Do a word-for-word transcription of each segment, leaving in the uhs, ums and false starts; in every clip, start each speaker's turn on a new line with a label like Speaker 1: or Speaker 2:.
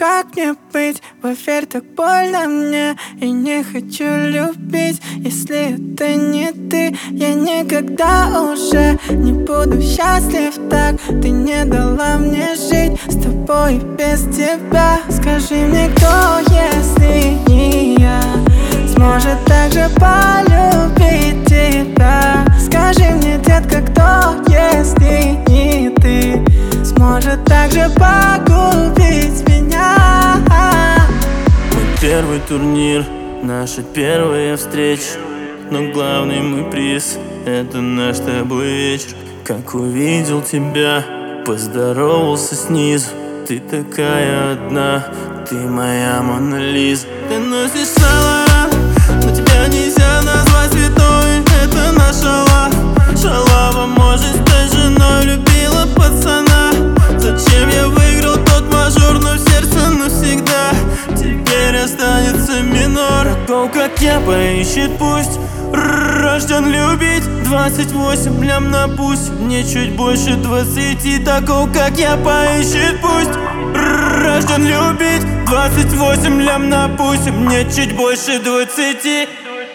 Speaker 1: как мне быть? Поверь, так больно мне, и не хочу любить. Если это не ты, я никогда уже не буду счастлив так. Ты не дала мне жить с тобой и без тебя. Скажи мне, кто, если не я, сможет так же полюбить тебя? Скажи мне, детка, кто, если не ты, сможет так же погубить меня?
Speaker 2: Мой первый турнир, наша первая встреча, но главный мой приз — это наш с тобой вечер. Как увидел тебя, поздоровался снизу. Ты такая одна, ты моя Мона Лиза. Ты носишь Saint Laurent, но тебя нельзя назвать святой. Это наша лав, шалава может стать женой. Любила пацана, зачем я выиграл тот мажор? Но в сердце навсегда теперь останется минор. Такого, как я, поищет пусть, рожден любить. Двадцать восемь лям на пусть, мне чуть больше двадцати. Такого, как я, поищет пусть, рожден любить. Двадцать восемь лям на пусть, мне чуть больше двадцати.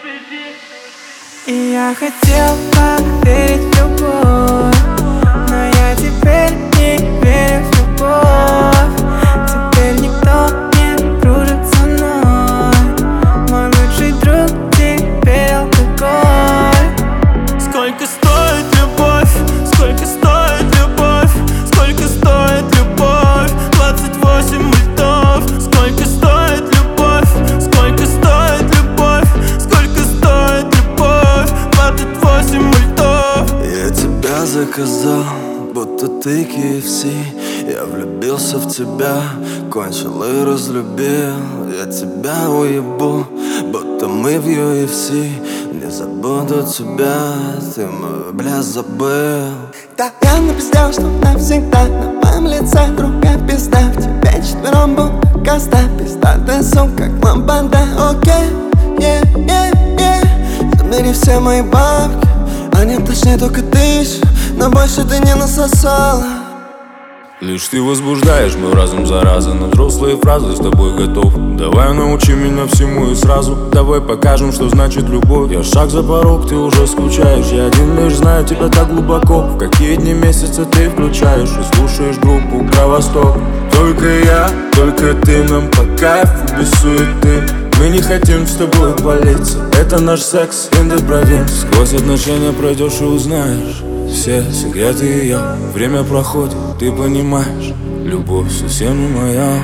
Speaker 1: И я хотел поверить в любовь, но я теперь не верю в любовь. Теперь никто не дружит со мной. Мой лучший друг теперь алкоголь.
Speaker 2: Сколько стоит любовь? Сколько стоит любовь? Сколько стоит любовь? Двадцать восемь мультов. Сколько стоит любовь? Сколько стоит любовь? Сколько стоит любовь? Двадцать восемь мультов.
Speaker 3: Я тебя заказал, будто ты кей эф си. Я влюбился в тебя, кончил и разлюбил. Я тебя уебу, будто мы в ю эф си. Не забуду тебя, ты мой, бля, забыл.
Speaker 4: Да, я напиздел, что навсегда на моем лице другая пизда. В тебе четвером будто каста, пиздатая сука, как ламбада. Окей, е, е, е. Забери все мои бабки, они точнее только тысячи, но больше ты не насосала.
Speaker 5: Лишь ты возбуждаешь мой разум, зараза. На взрослые фразы с тобой готов. Давай научи меня всему и сразу. Давай покажем, что значит любовь. Я шаг за порог, ты уже скучаешь. Я один лишь знаю тебя так глубоко. В какие дни месяца ты включаешь и слушаешь группу Кровосток. Только я, только ты, нам по кайфу без суеты. Мы не хотим с тобой палиться. Это наш секс in the province. Сквозь отношения пройдешь и узнаешь все секреты ее. Время проходит, ты понимаешь, любовь совсем не моя.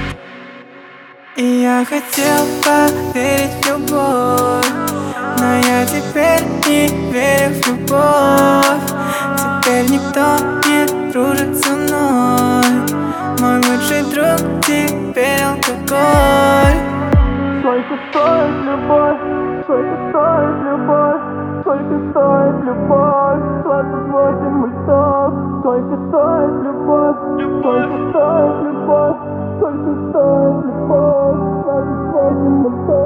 Speaker 1: И я хотел поверить в любовь, но я теперь не верю в любовь. Теперь никто не дружит со мной. Мой лучший друг теперь алкоголь.
Speaker 2: Сколько стоит любовь? Сколько стоит любовь? Сколько стоит любовь? Двадцать восемь мультов. Сколько стоит любовь? Сколько стоит любовь? Сколько стоит любовь? Двадцать восемь мультов.